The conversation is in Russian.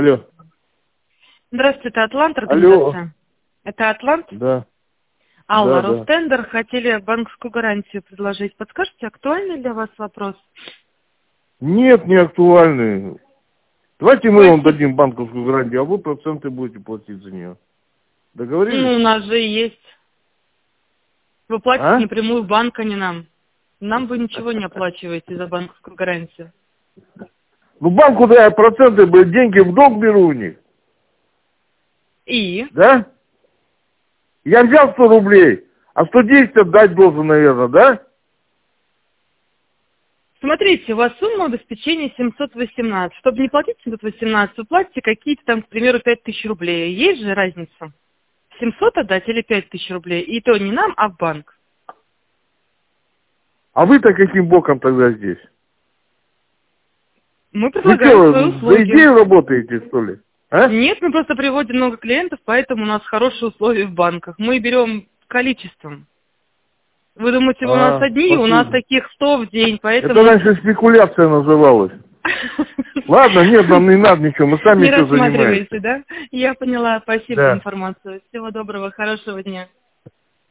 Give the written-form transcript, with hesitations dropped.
Алло. Здравствуйте, это Атлант Алло. организация? Это Атлант? Да. Алла, Да. Ростендер, хотели банковскую гарантию предложить. Подскажите, актуальный для вас вопрос? Нет, не актуальный. Давайте мы вам Спасибо. дадим банковскую гарантию, а вы проценты будете платить за нее. Договорились? Ну, у нас же и есть. Вы платите А? напрямую в банк, а не нам. Нам вы ничего не оплачиваете за банковскую гарантию. Ну, банку, да, я проценты, деньги в долг беру у них. И? Да? Я взял 100 рублей, а 110 отдать должен, наверное, да? Смотрите, у вас сумма обеспечения 718. Чтобы не платить 718, вы платите какие-то там, к примеру, 5000 рублей. Есть же разница? 700 отдать или 5000 рублей? И то не нам, а в банк. А вы-то каким боком тогда здесь? Мы Вы предлагаем что, свои за услуги. идею работаете, что ли? А? Нет, мы просто приводим много клиентов, поэтому у нас хорошие условия в банках. Мы берем количеством. Вы думаете, у нас одни, у нас Спасибо. таких 100 в день, Это поэтому... раньше спекуляция называлась. Ладно, нет, нам не надо ничего, мы сами Не все занимаемся. рассматриваете, да? Я поняла. Спасибо за Да. информацию. Всего доброго, хорошего дня.